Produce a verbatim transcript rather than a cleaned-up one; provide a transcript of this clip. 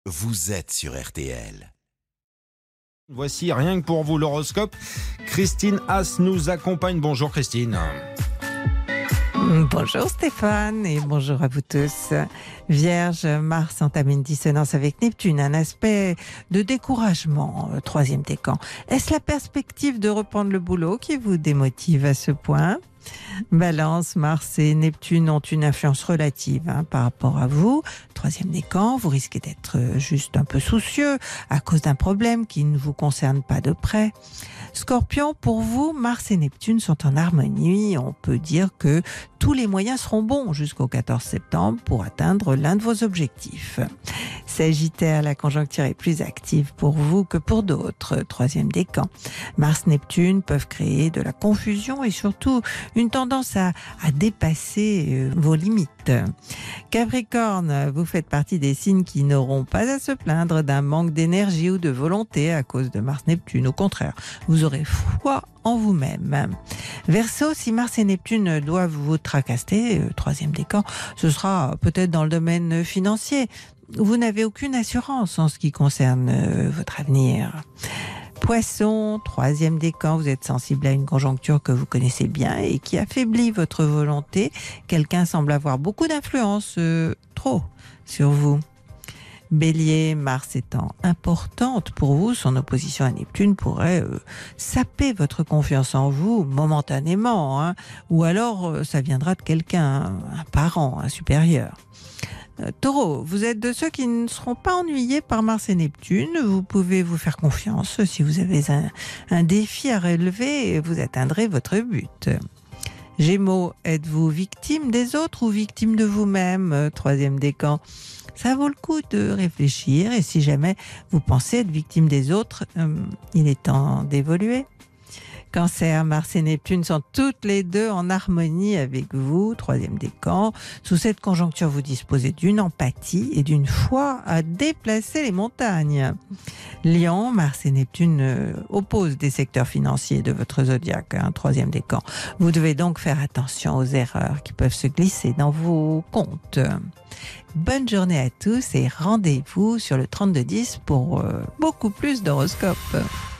vous êtes sur R T L. Voici rien que pour vous l'horoscope. Christine Haas nous accompagne. Bonjour Christine. Bonjour Stéphane et bonjour à vous tous. Vierge, Mars entame une dissonance avec Neptune, un aspect de découragement, troisième décan. Est-ce la perspective de reprendre le boulot qui vous démotive à ce point ? Balance, Mars et Neptune ont une influence relative hein, par rapport à vous. Troisième décan, vous risquez d'être juste un peu soucieux à cause d'un problème qui ne vous concerne pas de près. Scorpion, pour vous, Mars et Neptune sont en harmonie. On peut dire que tous les moyens seront bons jusqu'au quatorze septembre pour atteindre l'un de vos objectifs. Sagittaire, la conjoncture est plus active pour vous que pour d'autres. Troisième décan. Mars-Neptune peuvent créer de la confusion et surtout une tendance à, à dépasser vos limites. Capricorne, vous faites partie des signes qui n'auront pas à se plaindre d'un manque d'énergie ou de volonté à cause de Mars-Neptune. Au contraire, vous aurez foi en vous-même. Verseau, si Mars et Neptune doivent vous tracasser, euh, troisième décan, ce sera peut-être dans le domaine financier. Vous n'avez aucune assurance en ce qui concerne euh, votre avenir. Poisson, troisième décan, vous êtes sensible à une conjoncture que vous connaissez bien et qui affaiblit votre volonté. Quelqu'un semble avoir beaucoup d'influence, euh, trop, sur vous. Bélier, Mars étant importante pour vous, son opposition à Neptune pourrait euh, saper votre confiance en vous momentanément, hein, ou alors euh, ça viendra de quelqu'un, un parent, un supérieur. Euh, Taureau, vous êtes de ceux qui ne seront pas ennuyés par Mars et Neptune. Vous pouvez vous faire confiance. Si vous avez un, un défi à relever, vous atteindrez votre but. Gémeaux, êtes-vous victime des autres ou victime de vous-même? euh, Troisième décan. Ça vaut le coup de réfléchir et si jamais vous pensez être victime des autres, euh, il est temps d'évoluer. Cancer, Mars et Neptune sont toutes les deux en harmonie avec vous, troisième décan. Sous cette conjoncture, vous disposez d'une empathie et d'une foi à déplacer les montagnes. Lion, Mars et Neptune euh, opposent des secteurs financiers de votre zodiaque, hein, troisième décan. Vous devez donc faire attention aux erreurs qui peuvent se glisser dans vos comptes. Bonne journée à tous et rendez-vous sur le trente-deux dix pour euh, beaucoup plus d'horoscopes.